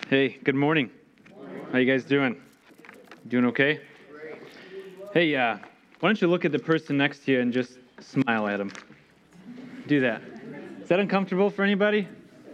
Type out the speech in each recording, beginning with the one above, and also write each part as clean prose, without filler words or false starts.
Hey, good morning. How you guys doing? Doing okay? Hey, why don't you look at the person next to you and just smile at them? Do that. Is that uncomfortable for anybody?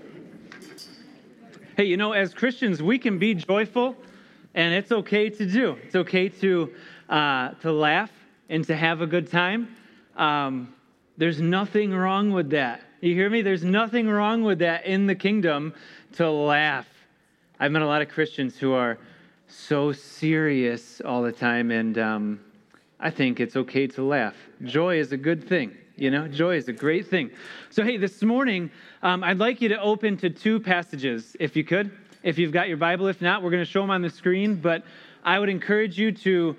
Hey, as Christians, we can be joyful, and it's okay to do. It's okay to laugh and to have a good time. There's nothing wrong with that. You hear me? There's nothing wrong with that in the kingdom to laugh. I've met a lot of Christians who are so serious all the time, and I think it's okay to laugh. Joy is a good thing, Joy is a great thing. So, hey, this morning, I'd like you to open to two passages, if you could. If you've got your Bible. If not, we're going to show them on the screen, but I would encourage you to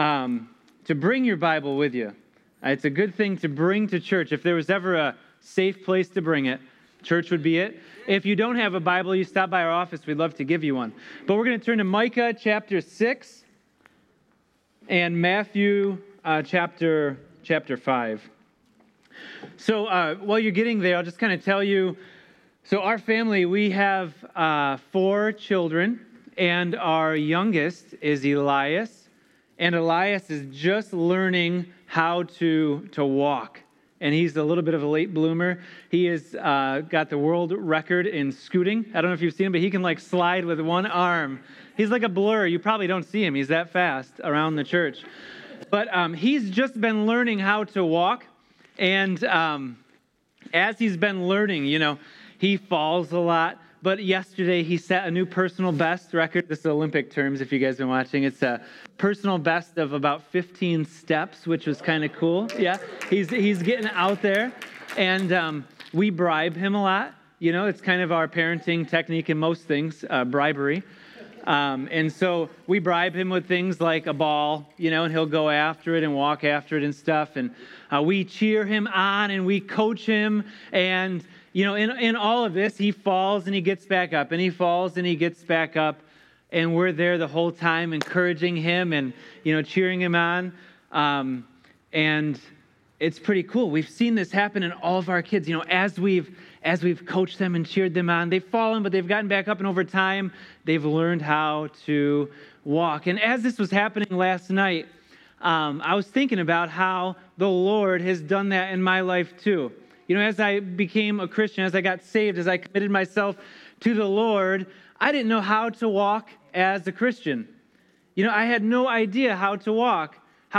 bring your Bible with you. It's a good thing to bring to church. If there was ever a safe place to bring it, church would be it. If you don't have a Bible, you stop by our office. We'd love to give you one. But we're going to turn to Micah chapter 6 and Matthew chapter 5. So while you're getting there, I'll just kind of tell you. So our family, we have 4 children, and our youngest is Elias. And Elias is just learning how to walk. And he's a little bit of a late bloomer. He has got the world record in scooting. I don't know if you've seen him, but he can slide with one arm. He's like a blur. You probably don't see him. He's that fast around the church. But he's just been learning how to walk. And as he's been learning, he falls a lot. But yesterday he set a new personal best record. This is Olympic terms if you guys have been watching. It's a personal best of about 15 steps, which was kind of cool. Yeah, he's getting out there. And we bribe him a lot. It's kind of our parenting technique in most things, bribery. And so we bribe him with things like a ball, and he'll go after it and walk after it and stuff. And we cheer him on and we coach him. And in all of this, he falls and he gets back up, and he falls and he gets back up, and we're there the whole time encouraging him and, cheering him on. And it's pretty cool. We've seen this happen in all of our kids. As we've coached them and cheered them on, they've fallen, but they've gotten back up, and over time, they've learned how to walk. And as this was happening last night, I was thinking about how the Lord has done that in my life too. As I became a Christian, as I got saved, as I committed myself to the Lord, I didn't know how to walk as a Christian. I had no idea how to walk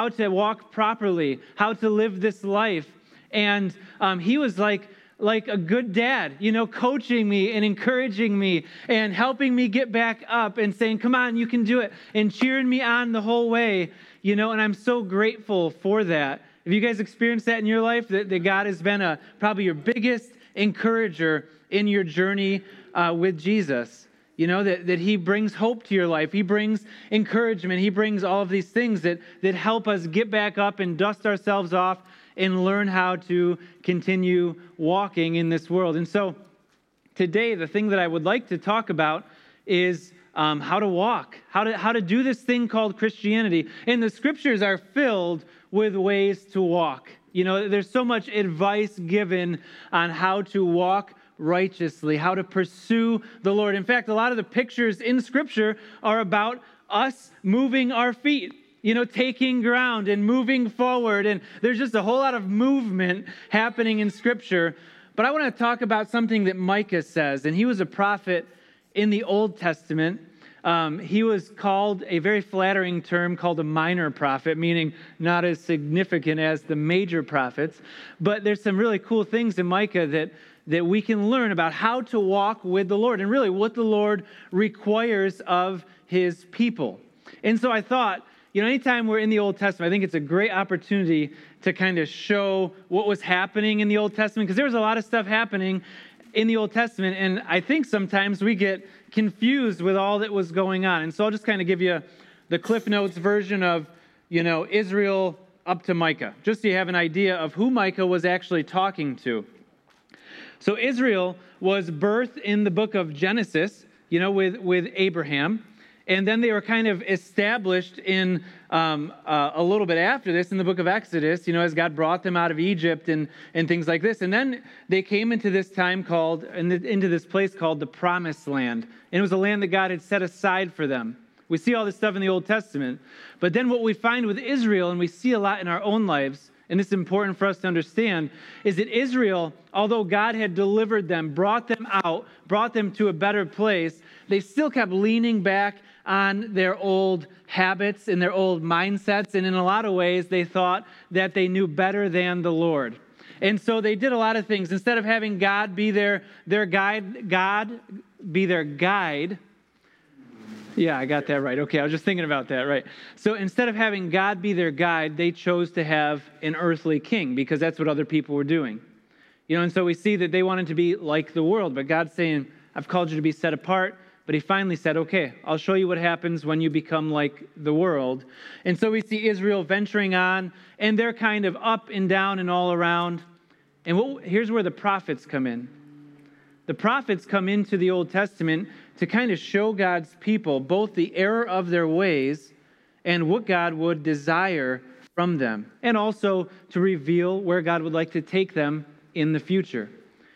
properly, how to live this life. And he was like a good dad, coaching me and encouraging me and helping me get back up and saying, come on, you can do it, and cheering me on the whole way, and I'm so grateful for that. Have you guys experienced that in your life, that God has been probably your biggest encourager in your journey with Jesus? That he brings hope to your life. He brings encouragement. He brings all of these things that help us get back up and dust ourselves off and learn how to continue walking in this world. And so today, the thing that I would like to talk about is how to walk, how to do this thing called Christianity. And the scriptures are filled with ways to walk. There's so much advice given on how to walk righteously, how to pursue the Lord. In fact, a lot of the pictures in Scripture are about us moving our feet, taking ground and moving forward. And there's just a whole lot of movement happening in Scripture. But I want to talk about something that Micah says, and he was a prophet in the Old Testament. He was called a very flattering term called a minor prophet, meaning not as significant as the major prophets. But there's some really cool things in Micah that we can learn about how to walk with the Lord and really what the Lord requires of his people. And so I thought, anytime we're in the Old Testament, I think it's a great opportunity to kind of show what was happening in the Old Testament, because there was a lot of stuff happening in the Old Testament, and I think sometimes we get confused with all that was going on. And so I'll just kind of give you the Cliff Notes version of, Israel up to Micah, just so you have an idea of who Micah was actually talking to. So Israel was birthed in the book of Genesis, with Abraham. And then they were kind of established in a little bit after this in the book of Exodus, as God brought them out of Egypt and things like this. And then they came into this time into this place called the Promised Land. And it was a land that God had set aside for them. We see all this stuff in the Old Testament. But then what we find with Israel, and we see a lot in our own lives, and it's important for us to understand, is that Israel, although God had delivered them, brought them out, brought them to a better place, they still kept leaning back on their old habits and their old mindsets. And in a lot of ways, they thought that they knew better than the Lord. And so they did a lot of things. Instead of having God be their guide. Yeah, I got that right. Okay, I was just thinking about that, right. So instead of having God be their guide, they chose to have an earthly king because that's what other people were doing. And so we see that they wanted to be like the world, but God's saying, I've called you to be set apart. But he finally said, okay, I'll show you what happens when you become like the world. And so we see Israel venturing on, and they're kind of up and down and all around. And here's where the prophets come in. The prophets come into the Old Testament to kind of show God's people both the error of their ways and what God would desire from them, and also to reveal where God would like to take them in the future.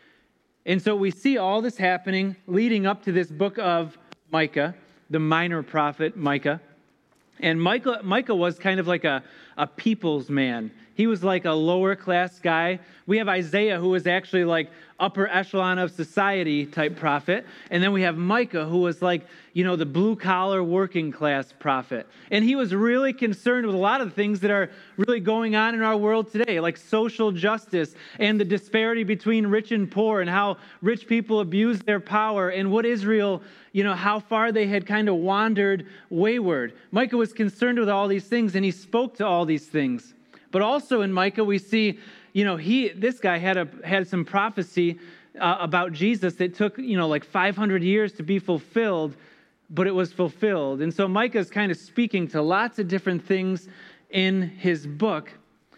And so we see all this happening leading up to this book of Micah, the minor prophet Micah. And Micah was kind of like a people's man. He was like a lower class guy. We have Isaiah, who was actually like upper echelon of society type prophet. And then we have Micah, who was like, the blue collar working class prophet. And he was really concerned with a lot of the things that are really going on in our world today, like social justice and the disparity between rich and poor and how rich people abuse their power and what Israel, how far they had kind of wandered wayward. Micah was concerned with all these things, and he spoke to all these things. But also in Micah, we see, this guy had some prophecy about Jesus that took, like 500 years to be fulfilled, but it was fulfilled. And so Micah is kind of speaking to lots of different things in his book.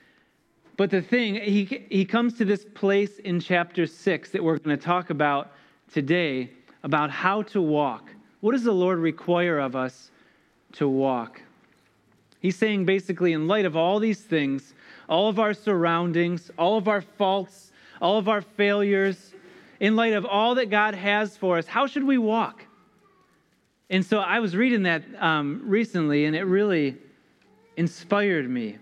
But the thing, he comes to this place in chapter 6 that we're going to talk about today, about how to walk. What does the Lord require of us to walk? He's saying basically, in light of all these things, all of our surroundings, all of our faults, all of our failures, in light of all that God has for us, how should we walk? And so I was reading that recently, and it really inspired me.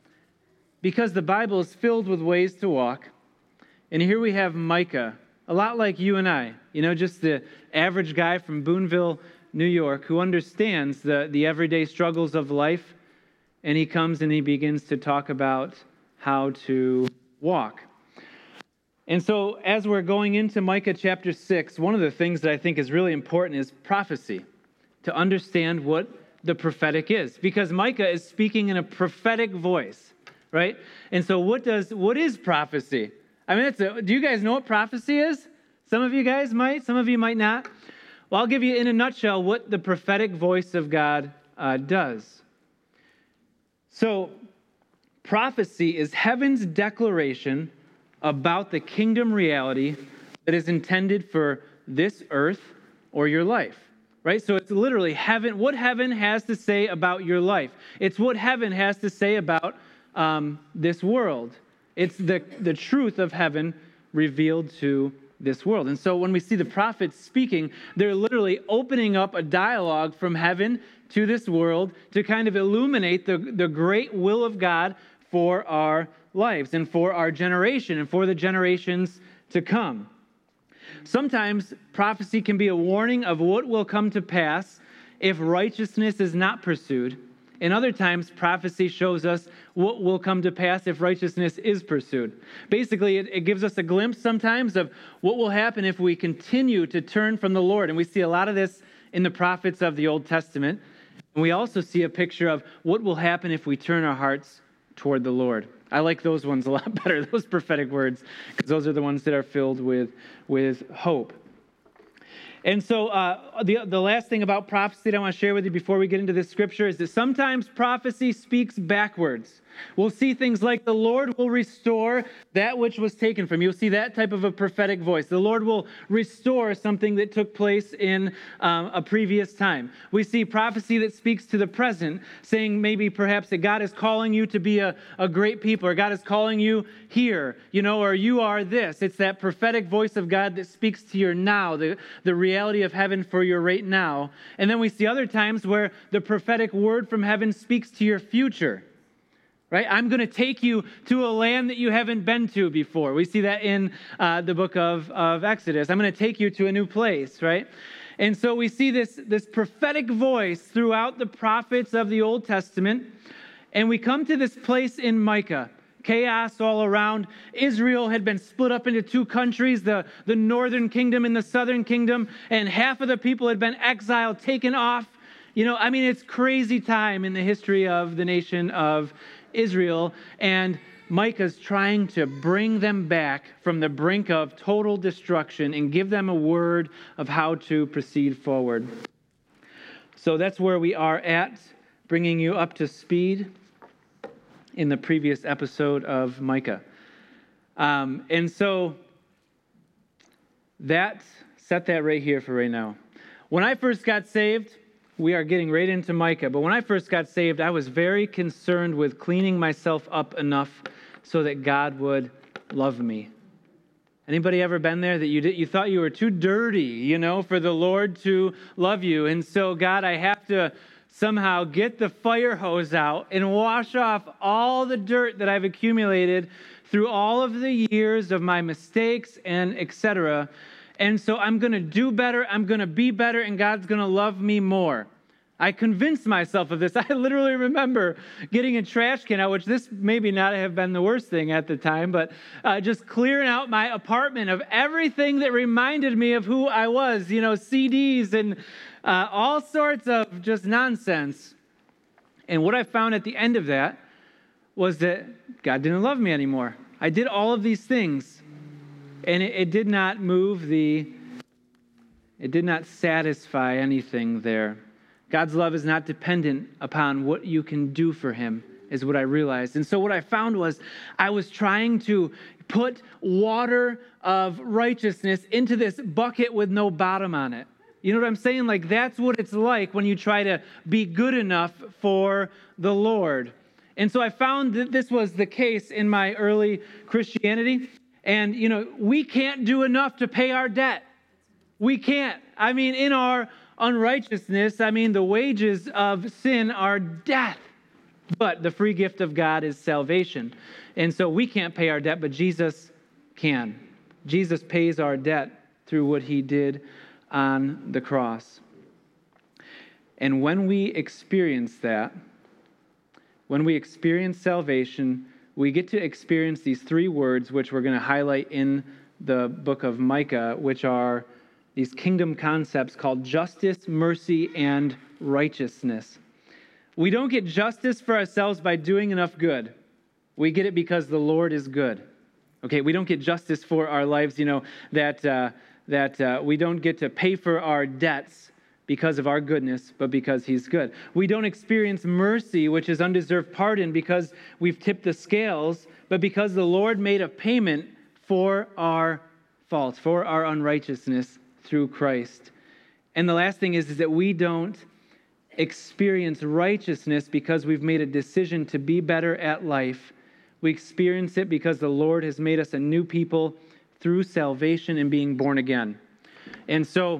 Because the Bible is filled with ways to walk. And here we have Micah, a lot like you and I, just the average guy from Boonville, New York, who understands the everyday struggles of life. And he comes and he begins to talk about how to walk. And so as we're going into Micah chapter 6, one of the things that I think is really important is prophecy, to understand what the prophetic is. Because Micah is speaking in a prophetic voice, right? And so what is prophecy? I mean, do you guys know what prophecy is? Some of you guys might, some of you might not. Well, I'll give you in a nutshell what the prophetic voice of God does. So, prophecy is heaven's declaration about the kingdom reality that is intended for this earth or your life, right? So it's literally heaven, what heaven has to say about your life. It's what heaven has to say about this world. It's the truth of heaven revealed to this world. And so when we see the prophets speaking, they're literally opening up a dialogue from heaven to this world to kind of illuminate the great will of God for our lives and for our generation and for the generations to come. Sometimes prophecy can be a warning of what will come to pass if righteousness is not pursued. And other times, prophecy shows us what will come to pass if righteousness is pursued. Basically, it gives us a glimpse sometimes of what will happen if we continue to turn from the Lord. And we see a lot of this in the prophets of the Old Testament. And we also see a picture of what will happen if we turn our hearts toward the Lord. I like those ones a lot better, those prophetic words, because those are the ones that are filled with hope. And so the last thing about prophecy that I want to share with you before we get into this scripture is that sometimes prophecy speaks backwards. We'll see things like the Lord will restore that which was taken from you. You'll see that type of a prophetic voice. The Lord will restore something that took place in a previous time. We see prophecy that speaks to the present, saying maybe perhaps that God is calling you to be a great people, or God is calling you here, or you are this. It's that prophetic voice of God that speaks to your now, the reality of heaven for your right now. And then we see other times where the prophetic word from heaven speaks to your future. Right? I'm going to take you to a land that you haven't been to before. We see that in the book of Exodus. I'm going to take you to a new place, right? And so we see this prophetic voice throughout the prophets of the Old Testament. And we come to this place in Micah. Chaos all around. Israel had been split up into two countries, the northern kingdom and the southern kingdom. And half of the people had been exiled, taken off. It's crazy time in the history of the nation of Israel, and Micah's trying to bring them back from the brink of total destruction and give them a word of how to proceed forward. So that's where we are at, bringing you up to speed in the previous episode of Micah. And so set that right here for right now. When I first got saved, we are getting right into Micah. But when I first got saved, I was very concerned with cleaning myself up enough so that God would love me. Anybody ever been there that you thought you were too dirty, for the Lord to love you? And so, God, I have to somehow get the fire hose out and wash off all the dirt that I've accumulated through all of the years of my mistakes and etc. And so I'm going to do better, I'm going to be better, and God's going to love me more. I convinced myself of this. I literally remember getting a trash can out, which this maybe not have been the worst thing at the time, but just clearing out my apartment of everything that reminded me of who I was, CDs and all sorts of just nonsense. And what I found at the end of that was that God didn't love me anymore. I did all of these things. And it did not it did not satisfy anything there. God's love is not dependent upon what you can do for him, is what I realized. And so what I found was I was trying to put water of righteousness into this bucket with no bottom on it. You know what I'm saying? Like, that's what it's like when you try to be good enough for the Lord. And so I found that this was the case in my early Christianity. And, we can't do enough to pay our debt. We can't. In our unrighteousness, the wages of sin are death. But the free gift of God is salvation. And so we can't pay our debt, but Jesus can. Jesus pays our debt through what he did on the cross. And when we experience that, when we experience salvation, we get to experience these three words, which we're going to highlight in the book of Micah, which are these kingdom concepts called justice, mercy, and righteousness. We don't get justice for ourselves by doing enough good. We get it because the Lord is good. Okay, we don't get justice for our lives, that we don't get to pay for our debts because of our goodness, but because he's good. We don't experience mercy, which is undeserved pardon, because we've tipped the scales, but because the Lord made a payment for our faults, for our unrighteousness through Christ. And the last thing is that we don't experience righteousness because we've made a decision to be better at life. We experience it because the Lord has made us a new people through salvation and being born again. And so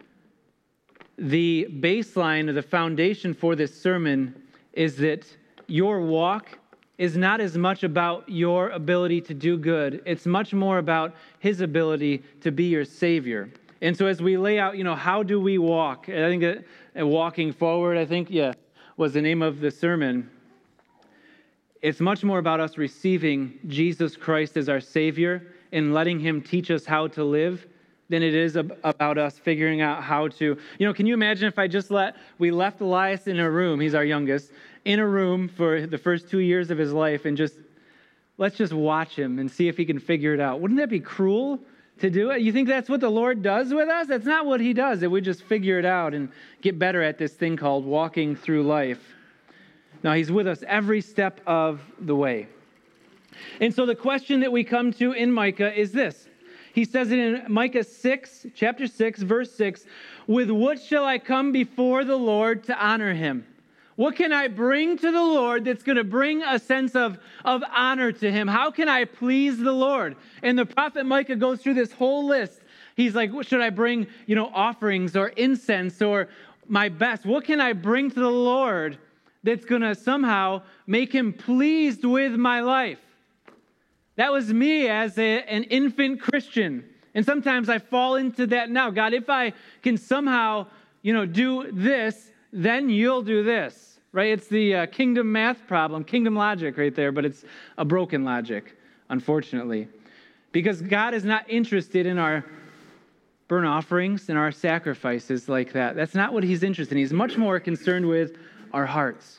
the baseline or the foundation for this sermon is that your walk is not as much about your ability to do good. It's much more about his ability to be your Savior. And so as we lay out, how do we walk? I think that walking forward, was the name of the sermon. It's much more about us receiving Jesus Christ as our Savior and letting him teach us how to live than it is about us figuring out how to, can you imagine if we left Elias in a room, he's our youngest, in a room for the first 2 years of his life and let's just watch him and see if he can figure it out. Wouldn't that be cruel to do it? You think that's what the Lord does with us? That's not what he does, that we just figure it out and get better at this thing called walking through life. No, he's with us every step of the way. And so the question that we come to in Micah is this. He says it in Micah 6, chapter 6, verse 6, with what shall I come before the Lord to honor him? What can I bring to the Lord that's going to bring a sense of honor to him? How can I please the Lord? And the prophet Micah goes through this whole list. He's like, what should I bring, offerings or incense or my best? What can I bring to the Lord that's going to somehow make him pleased with my life? That was me as an infant Christian. And sometimes I fall into that now. God, if I can somehow, do this, then you'll do this, right? It's the kingdom math problem, kingdom logic right there, but it's a broken logic, unfortunately. Because God is not interested in our burnt offerings and our sacrifices like that. That's not what he's interested in. He's much more concerned with our hearts.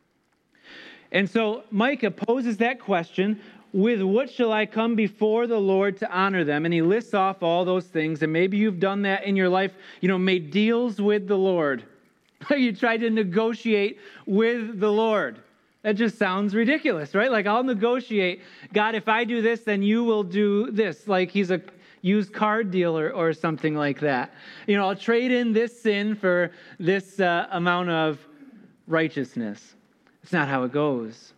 And so Micah poses that question, with what shall I come before the Lord to honor them? And he lists off all those things. And maybe you've done that in your life, made deals with the Lord. You tried to negotiate with the Lord. That just sounds ridiculous, right? Like, I'll negotiate. God, if I do this, then you will do this. Like he's a used car dealer or something like that. I'll trade in this sin for this amount of righteousness. It's not how it goes.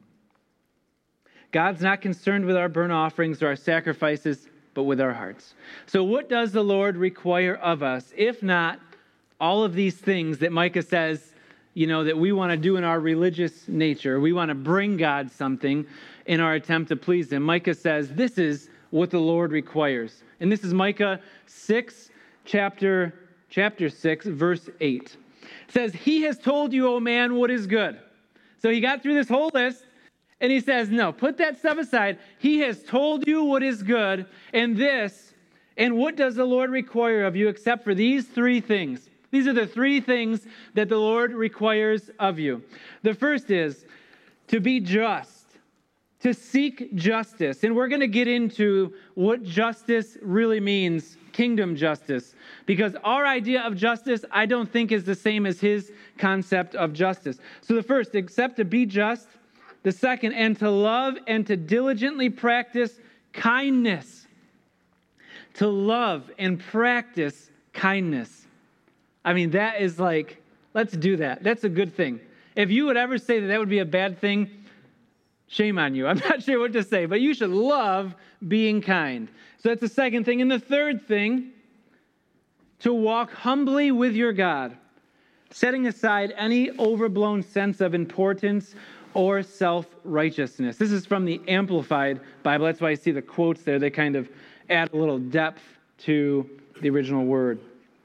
God's not concerned with our burnt offerings or our sacrifices, but with our hearts. So what does the Lord require of us, if not all of these things that Micah says, that we want to do in our religious nature? We want to bring God something in our attempt to please him. Micah says, this is what the Lord requires. And this is Micah 6, chapter 6, verse 8. It says, he has told you, O man, what is good. So he got through this whole list, and he says, no, put that stuff aside. He has told you what is good, and what does the Lord require of you except for these three things? These are the three things that the Lord requires of you. The first is to be just, to seek justice. And we're going to get into what justice really means, kingdom justice, because our idea of justice, I don't think, is the same as his concept of justice. So the first, except to be just. The second, and to love and to diligently practice kindness. To love and practice kindness. I mean, that is like, let's do that. That's a good thing. If you would ever say that would be a bad thing, shame on you. I'm not sure what to say, but you should love being kind. So that's the second thing. And the third thing, to walk humbly with your God, setting aside any overblown sense of importance or self-righteousness. This is from the Amplified Bible. That's why I see the quotes there. They kind of add a little depth to the original word.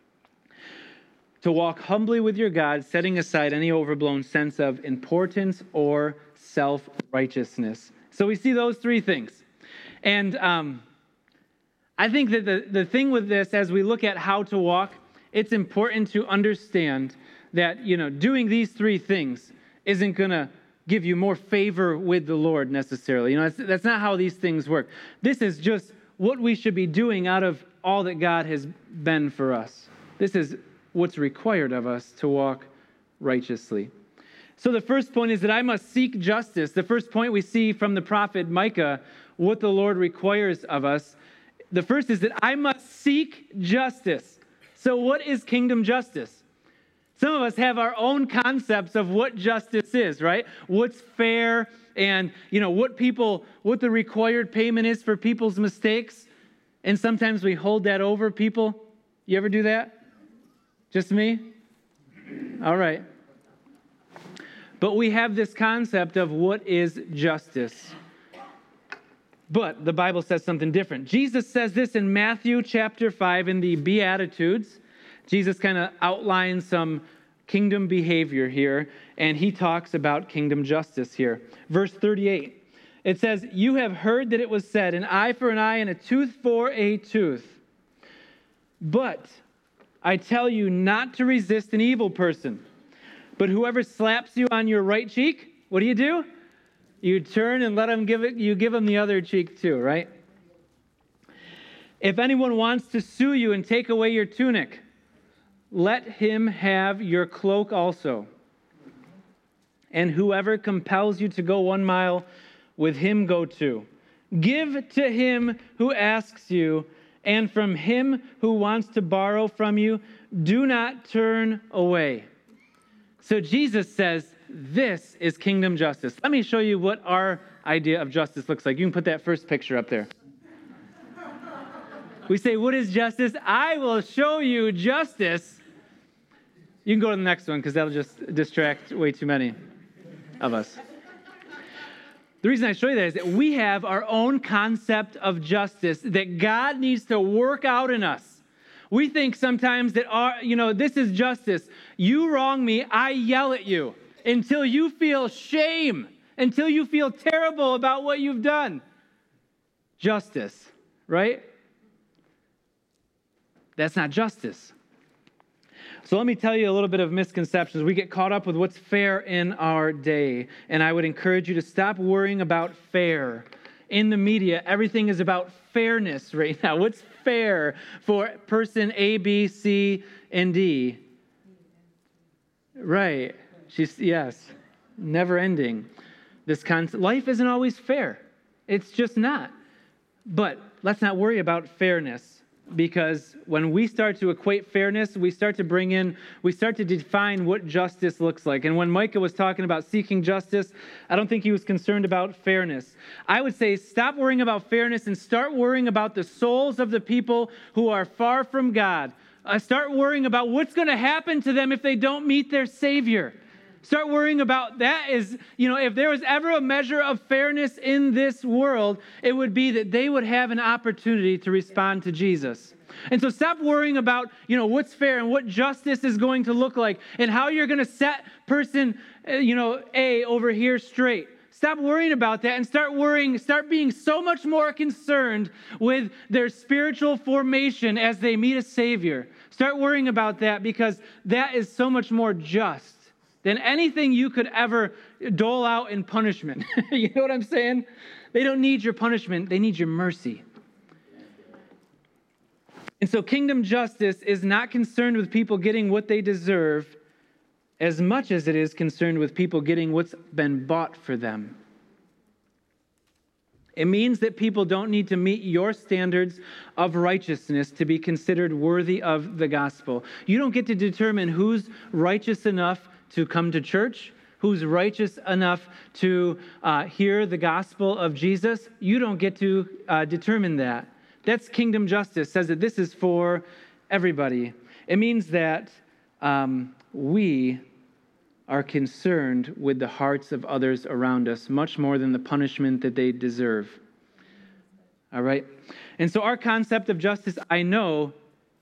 To walk humbly with your God, setting aside any overblown sense of importance or self-righteousness. So we see those three things. And I think that the thing with this, as we look at how to walk, it's important to understand that, doing these three things isn't going to give you more favor with the Lord necessarily. That's not how these things work. This is just what we should be doing out of all that God has been for us. This is what's required of us to walk righteously. So the first point is that I must seek justice. The first point we see from the prophet Micah, what the Lord requires of us. The first is that I must seek justice. So what is kingdom justice? Some of us have our own concepts of what justice is, right? What's fair and, what the required payment is for people's mistakes. And sometimes we hold that over people. You ever do that? Just me? All right. But we have this concept of what is justice. But the Bible says something different. Jesus says this in Matthew chapter 5 in the Beatitudes. Jesus kind of outlines some kingdom behavior here, and he talks about kingdom justice here. Verse 38, it says, you have heard that it was said, an eye for an eye and a tooth for a tooth. But I tell you not to resist an evil person. But whoever slaps you on your right cheek, what do? You turn and you give him the other cheek too, right? If anyone wants to sue you and take away your tunic, let him have your cloak also. and whoever compels you to go 1 mile, with him go 2. Give to him who asks you, and from him who wants to borrow from you, do not turn away. So Jesus says, this is kingdom justice. Let me show you what our idea of justice looks like. You can put that first picture up there. We say, what is justice? I will show you justice. You can go to the next one because that'll just distract way too many of us. The reason I show you that is that we have our own concept of justice that God needs to work out in us. We think sometimes that this is justice. You wrong me, I yell at you until you feel shame, until you feel terrible about what you've done. Justice, right? That's not justice. So let me tell you a little bit of misconceptions. We get caught up with what's fair in our day, and I would encourage you to stop worrying about fair. In the media, everything is about fairness right now. What's fair for person A, B, C, and D? Right. Yes. Never ending. This concept. Life isn't always fair. It's just not. But let's not worry about fairness. Because when we start to equate fairness, we start to define what justice looks like. And when Micah was talking about seeking justice, I don't think he was concerned about fairness. I would say stop worrying about fairness and start worrying about the souls of the people who are far from God. Start worrying about what's going to happen to them if they don't meet their Savior. Start worrying about that. If there was ever a measure of fairness in this world, it would be that they would have an opportunity to respond to Jesus. And so stop worrying about, what's fair and what justice is going to look like and how you're going to set person, A over here straight. Stop worrying about that and start being so much more concerned with their spiritual formation as they meet a Savior. Start worrying about that because that is so much more just than anything you could ever dole out in punishment. You know what I'm saying? They don't need your punishment. They need your mercy. And so kingdom justice is not concerned with people getting what they deserve as much as it is concerned with people getting what's been bought for them. It means that people don't need to meet your standards of righteousness to be considered worthy of the gospel. You don't get to determine who's righteous enough to come to church, who's righteous enough to hear the gospel of Jesus. You don't get to determine that. That's kingdom justice, says that this is for everybody. It means that we are concerned with the hearts of others around us much more than the punishment that they deserve. All right? And so our concept of justice, I know,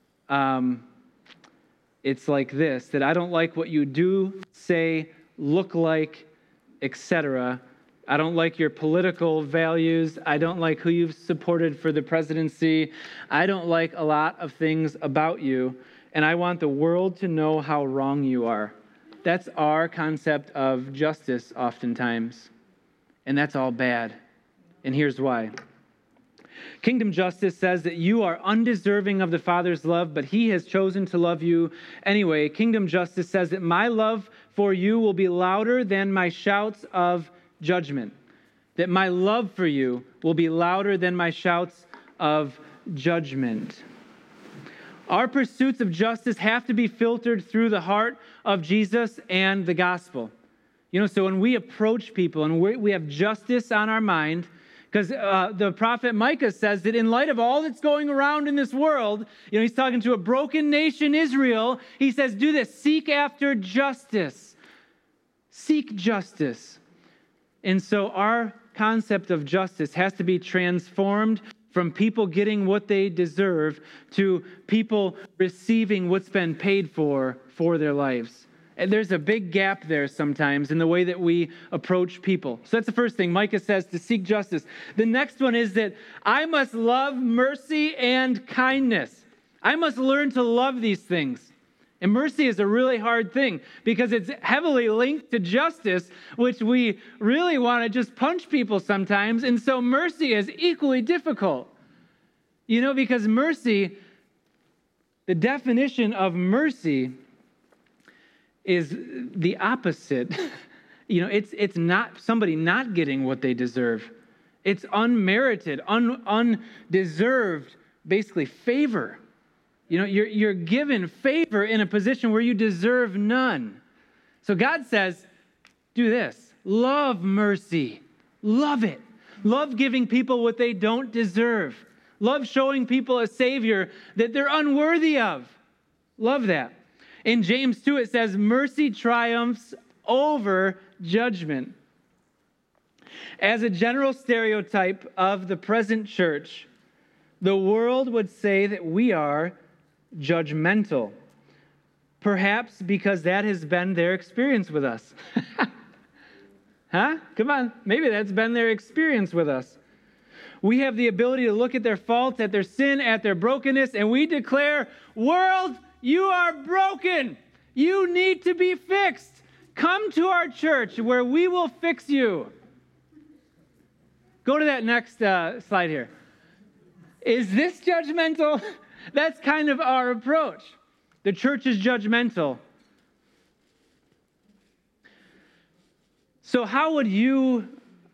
it's like this, that I don't like what you do, say, look like, etc. I don't like your political values. I don't like who you've supported for the presidency. I don't like a lot of things about you. And I want the world to know how wrong you are. That's our concept of justice oftentimes. And that's all bad. And here's why. Kingdom justice says that you are undeserving of the Father's love, but he has chosen to love you anyway. Kingdom justice says that my love for you will be louder than my shouts of judgment. That my love for you will be louder than my shouts of judgment. Our pursuits of justice have to be filtered through the heart of Jesus and the gospel. So when we approach people and we have justice on our mind, because the prophet Micah says that in light of all that's going around in this world, he's talking to a broken nation, Israel. He says, do this, seek after justice. Seek justice. And so our concept of justice has to be transformed from people getting what they deserve to people receiving what's been paid for their lives. And there's a big gap there sometimes in the way that we approach people. So that's the first thing. Micah says to seek justice. The next one is that I must love mercy and kindness. I must learn to love these things. And mercy is a really hard thing because it's heavily linked to justice, which we really want to just punch people sometimes. And so mercy is equally difficult. Because mercy, the definition of mercy is the opposite. it's not somebody not getting what they deserve. It's unmerited, undeserved, basically favor. You're given favor in a position where you deserve none. So God says, do this. Love mercy. Love it. Love giving people what they don't deserve. Love showing people a Savior that they're unworthy of. Love that. In James 2, it says, mercy triumphs over judgment. As a general stereotype of the present church, the world would say that we are judgmental. Perhaps because that has been their experience with us. Huh? Come on. Maybe that's been their experience with us. We have the ability to look at their faults, at their sin, at their brokenness, and we declare, world, you are broken. You need to be fixed. Come to our church where we will fix you. Go to that next slide here. Is this judgmental? That's kind of our approach. The church is judgmental. So how would you,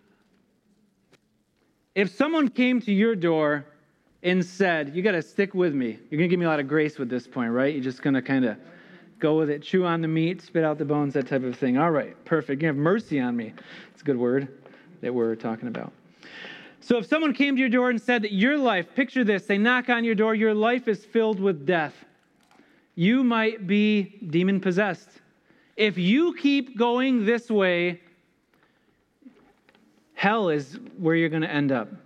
if someone came to your door and said, you got to stick with me. You're going to give me a lot of grace with this point, right? You're just going to kind of go with it, chew on the meat, spit out the bones, that type of thing. All right, perfect. You have mercy on me. It's a good word that we're talking about. So if someone came to your door and said that your life, picture this, they knock on your door, your life is filled with death. You might be demon-possessed. If you keep going this way, hell is where you're going to end up.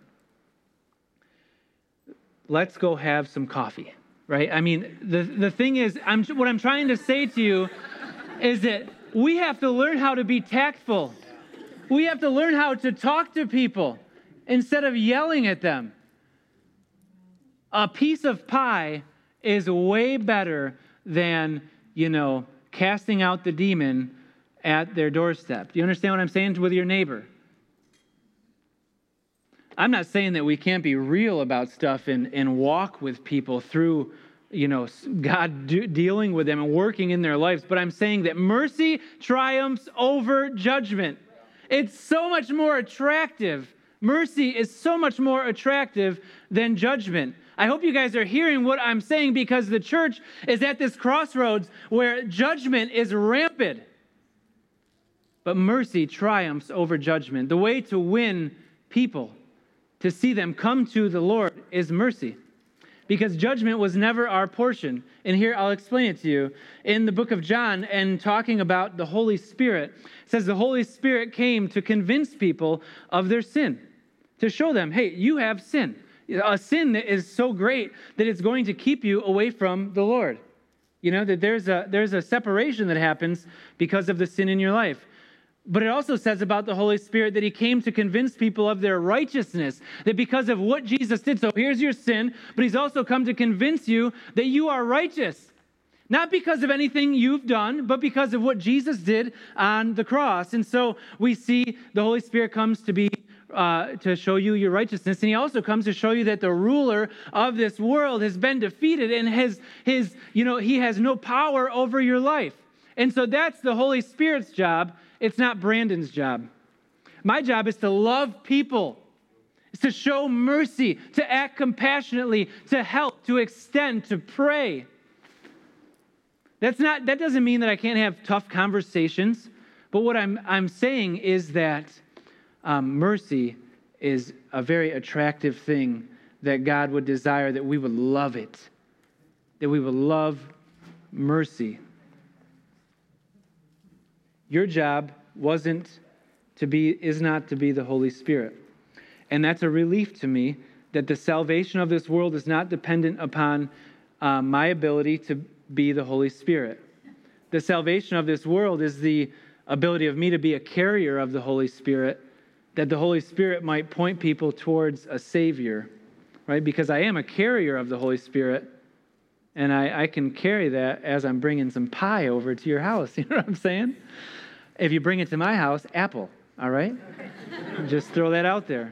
Let's go have some coffee, right? I mean, the thing is, what I'm trying to say to you is that we have to learn how to be tactful. We have to learn how to talk to people instead of yelling at them. A piece of pie is way better than, casting out the demon at their doorstep. Do you understand what I'm saying with your neighbor? I'm not saying that we can't be real about stuff and walk with people through, God dealing with them and working in their lives. But I'm saying that mercy triumphs over judgment. It's so much more attractive. Mercy is so much more attractive than judgment. I hope you guys are hearing what I'm saying, because the church is at this crossroads where judgment is rampant. But mercy triumphs over judgment. The way to win people, to see them come to the Lord, is mercy. Because judgment was never our portion. And here I'll explain it to you. In the book of John, and talking about the Holy Spirit, it says the Holy Spirit came to convince people of their sin, to show them, hey, you have sin. A sin that is so great that it's going to keep you away from the Lord. That there's a separation that happens because of the sin in your life. But it also says about the Holy Spirit that he came to convince people of their righteousness, that because of what Jesus did, so here's your sin, but he's also come to convince you that you are righteous. Not because of anything you've done, but because of what Jesus did on the cross. And so we see the Holy Spirit comes to be to show you your righteousness, and he also comes to show you that the ruler of this world has been defeated, and he has no power over your life. And so that's the Holy Spirit's job. It's not Brandon's job. My job is to love people. It's to show mercy, to act compassionately, to help, to extend, to pray. That doesn't mean that I can't have tough conversations, but what I'm saying is that mercy is a very attractive thing, that God would desire that we would love it, that we would love mercy. Your job is not to be the Holy Spirit. And that's a relief to me, that the salvation of this world is not dependent upon my ability to be the Holy Spirit. The salvation of this world is the ability of me to be a carrier of the Holy Spirit, that the Holy Spirit might point people towards a Savior, right? Because I am a carrier of the Holy Spirit, and I can carry that as I'm bringing some pie over to your house. You know what I'm saying? If you bring it to my house, apple, all right? Just throw that out there.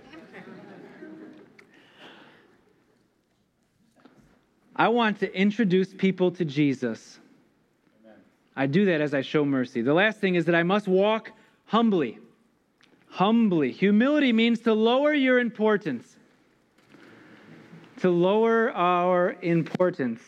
I want to introduce people to Jesus. I do that as I show mercy. The last thing is that I must walk humbly. Humbly. Humility means to lower your importance. To lower our importance.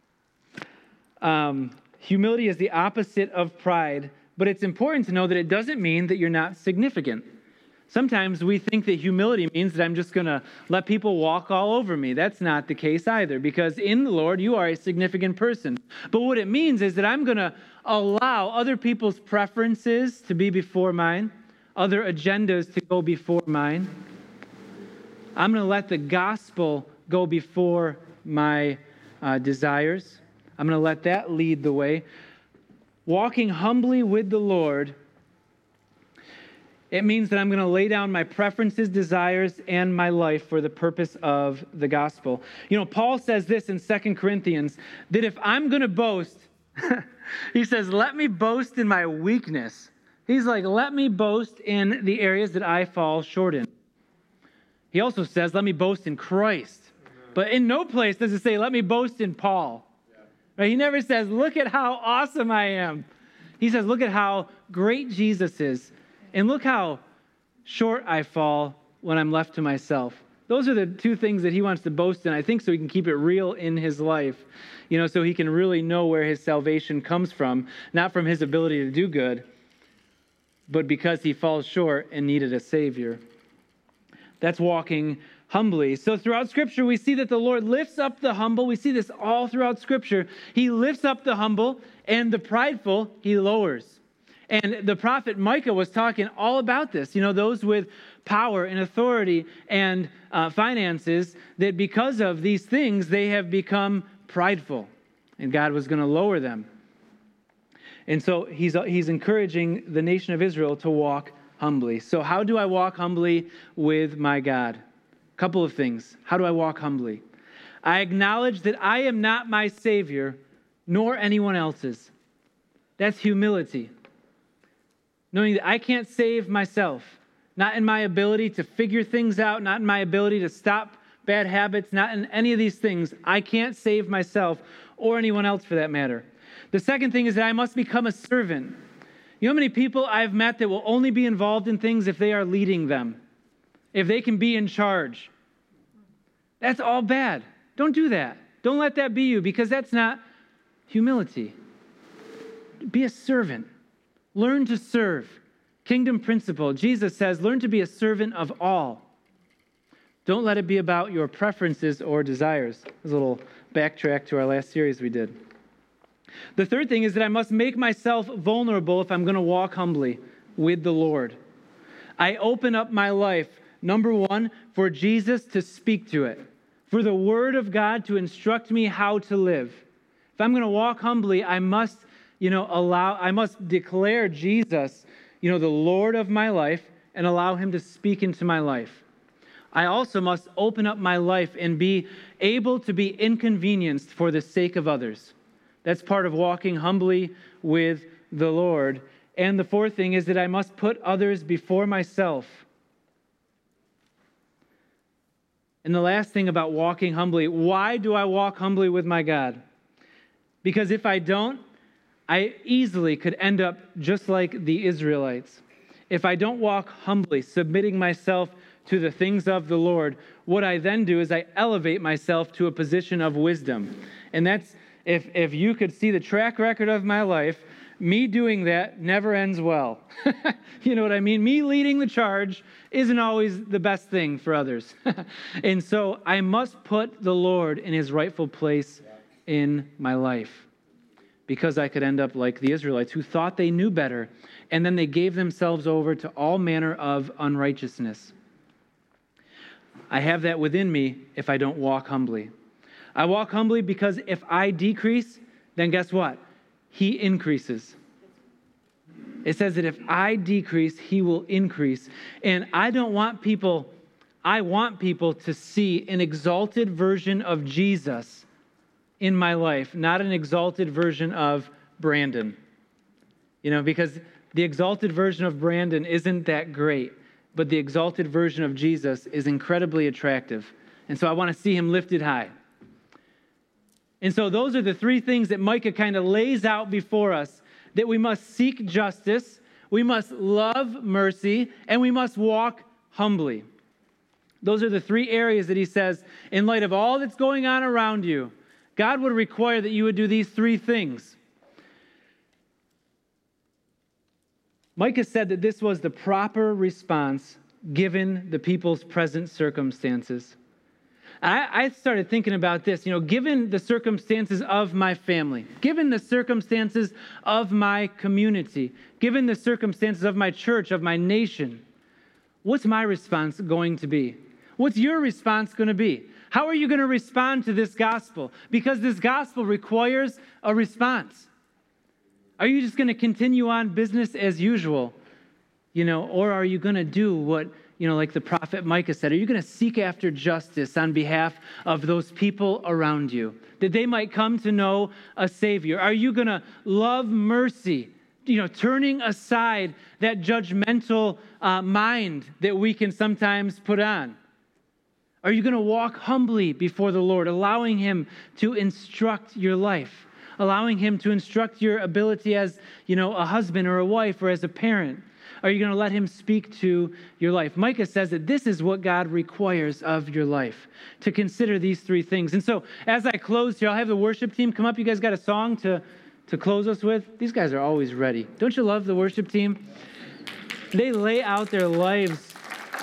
Humility is the opposite of pride, but it's important to know that it doesn't mean that you're not significant. Sometimes we think that humility means that I'm just going to let people walk all over me. That's not the case either, because in the Lord, you are a significant person. But what it means is that I'm going to allow other people's preferences to be before mine, other agendas to go before mine. I'm going to let the gospel go before my desires. I'm going to let that lead the way. Walking humbly with the Lord, it means that I'm going to lay down my preferences, desires, and my life for the purpose of the gospel. You know, Paul says this in 2 Corinthians, that if I'm going to boast, he says, let me boast in my weakness. He's like, let me boast in the areas that I fall short in. He also says, let me boast in Christ. But in no place does it say, let me boast in Paul. Right? He never says, look at how awesome I am. He says, look at how great Jesus is. And look how short I fall when I'm left to myself. Those are the two things that he wants to boast in, I think, so he can keep it real in his life. You know, so he can really know where his salvation comes from, not from his ability to do good, but because he falls short and needed a Savior. That's walking humbly. So throughout Scripture, we see that the Lord lifts up the humble. We see this all throughout Scripture. He lifts up the humble, and the prideful he lowers. And the prophet Micah was talking all about this. You know, those with power and authority and finances, that because of these things, they have become prideful. And God was going to lower them. And so he's encouraging the nation of Israel to walk humbly. So how do I walk humbly with my God? A couple of things. How do I walk humbly? I acknowledge that I am not my Savior, nor anyone else's. That's humility. Knowing that I can't save myself, not in my ability to figure things out, not in my ability to stop bad habits, not in any of these things. I can't save myself or anyone else for that matter. The second thing is that I must become a servant. You know how many people I've met that will only be involved in things if they are leading them, if they can be in charge? That's all bad. Don't do that. Don't let that be you, because that's not humility. Be a servant. Learn to serve. Kingdom principle. Jesus says, learn to be a servant of all. Don't let it be about your preferences or desires. There's a little backtrack to our last series we did. The third thing is that I must make myself vulnerable if I'm going to walk humbly with the Lord. I open up my life, number one, for Jesus to speak to it, for the Word of God to instruct me how to live. If I'm going to walk humbly, I must I must declare Jesus, the Lord of my life, and allow him to speak into my life. I also must open up my life and be able to be inconvenienced for the sake of others. That's part of walking humbly with the Lord. And the fourth thing is that I must put others before myself. And the last thing about walking humbly, why do I walk humbly with my God? Because if I don't, I easily could end up just like the Israelites. If I don't walk humbly, submitting myself to the things of the Lord, what I then do is I elevate myself to a position of wisdom. And that's, if you could see the track record of my life, me doing that never ends well. You know what I mean? Me leading the charge isn't always the best thing for others. And so I must put the Lord in his rightful place in my life. Because I could end up like the Israelites who thought they knew better, and then they gave themselves over to all manner of unrighteousness. I have that within me if I don't walk humbly. I walk humbly because if I decrease, then guess what? He increases. It says that if I decrease, he will increase. And I want people to see an exalted version of Jesus in my life, not an exalted version of Brandon. Because the exalted version of Brandon isn't that great, but the exalted version of Jesus is incredibly attractive. And so I want to see him lifted high. And so those are the three things that Micah kind of lays out before us, that we must seek justice, we must love mercy, and we must walk humbly. Those are the three areas that he says, in light of all that's going on around you, God would require that you would do these three things. Micah said that this was the proper response given the people's present circumstances. I started thinking about this, given the circumstances of my family, given the circumstances of my community, given the circumstances of my church, of my nation, what's my response going to be? What's your response going to be? How are you going to respond to this gospel? Because this gospel requires a response. Are you just going to continue on business as usual? Or are you going to do what, like the prophet Micah said, are you going to seek after justice on behalf of those people around you, that they might come to know a Savior? Are you going to love mercy, turning aside that judgmental mind that we can sometimes put on? Are you going to walk humbly before the Lord, allowing Him to instruct your life, allowing Him to instruct your ability as, a husband or a wife or as a parent? Are you going to let Him speak to your life? Micah says that this is what God requires of your life, to consider these three things. And so as I close here, I'll have the worship team come up. You guys got a song to close us with? These guys are always ready. Don't you love the worship team? They lay out their lives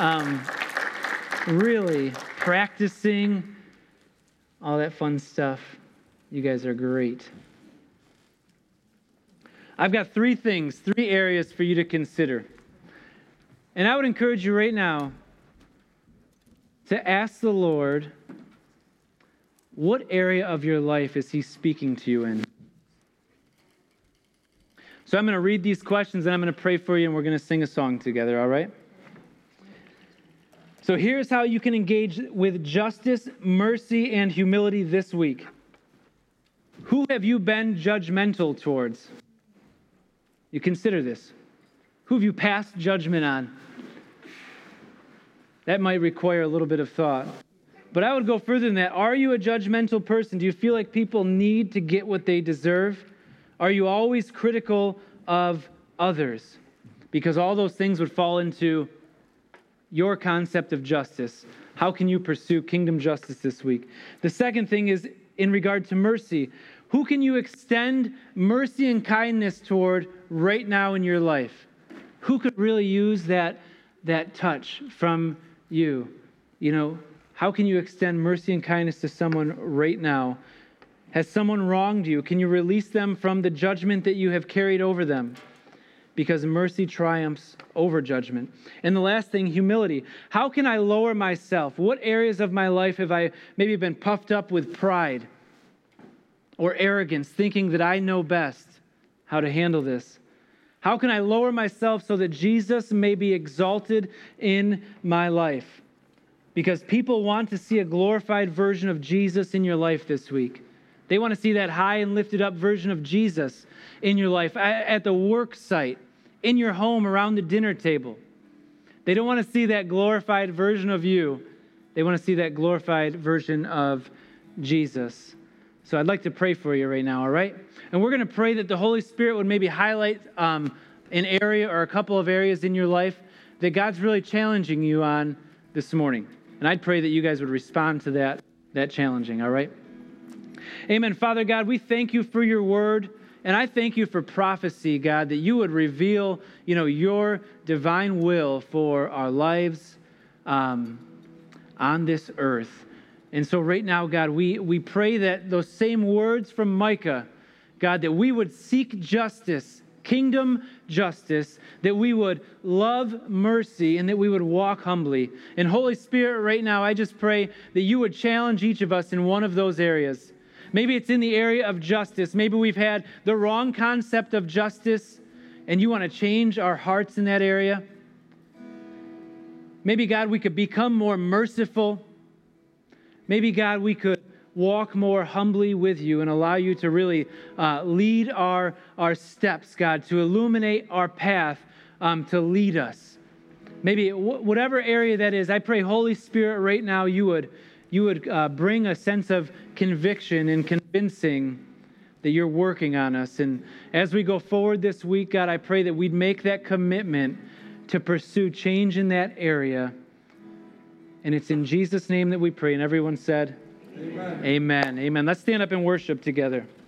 really practicing all that fun stuff. You guys are great. I've got three areas for you to consider. And I would encourage you right now to ask the Lord, what area of your life is He speaking to you in? So I'm going to read these questions and I'm going to pray for you and we're going to sing a song together, all right? So here's how you can engage with justice, mercy, and humility this week. Who have you been judgmental towards? You consider this. Who have you passed judgment on? That might require a little bit of thought. But I would go further than that. Are you a judgmental person? Do you feel like people need to get what they deserve? Are you always critical of others? Because all those things would fall into your concept of justice. How can you pursue kingdom justice this week? The second thing is in regard to mercy. Who can you extend mercy and kindness toward right now in your life? Who could really use that touch from you? How can you extend mercy and kindness to someone right now? Has someone wronged you? Can you release them from the judgment that you have carried over them? Because mercy triumphs over judgment. And the last thing, humility. How can I lower myself? What areas of my life have I maybe been puffed up with pride or arrogance, thinking that I know best how to handle this? How can I lower myself so that Jesus may be exalted in my life? Because people want to see a glorified version of Jesus in your life this week. They want to see that high and lifted up version of Jesus in your life, at the work site, in your home, around the dinner table. They don't want to see that glorified version of you. They want to see that glorified version of Jesus. So I'd like to pray for you right now, all right? And we're going to pray that the Holy Spirit would maybe highlight an area or a couple of areas in your life that God's really challenging you on this morning. And I'd pray that you guys would respond to that challenging, all right? Amen. Father God, we thank you for your word. And I thank you for prophecy, God, that you would reveal, your divine will for our lives on this earth. And so right now, God, we pray that those same words from Micah, God, that we would seek justice, kingdom justice, that we would love mercy, and that we would walk humbly. And Holy Spirit, right now, I just pray that you would challenge each of us in one of those areas. Maybe it's in the area of justice. Maybe we've had the wrong concept of justice, and you want to change our hearts in that area. Maybe, God, we could become more merciful. Maybe, God, we could walk more humbly with you and allow you to really lead our steps, God, to illuminate our path, to lead us. Maybe whatever area that is, I pray, Holy Spirit, right now you would bring a sense of conviction and convincing that you're working on us. And as we go forward this week, God, I pray that we'd make that commitment to pursue change in that area. And it's in Jesus' name that we pray. And everyone said, Amen. Amen. Amen. Let's stand up and worship together.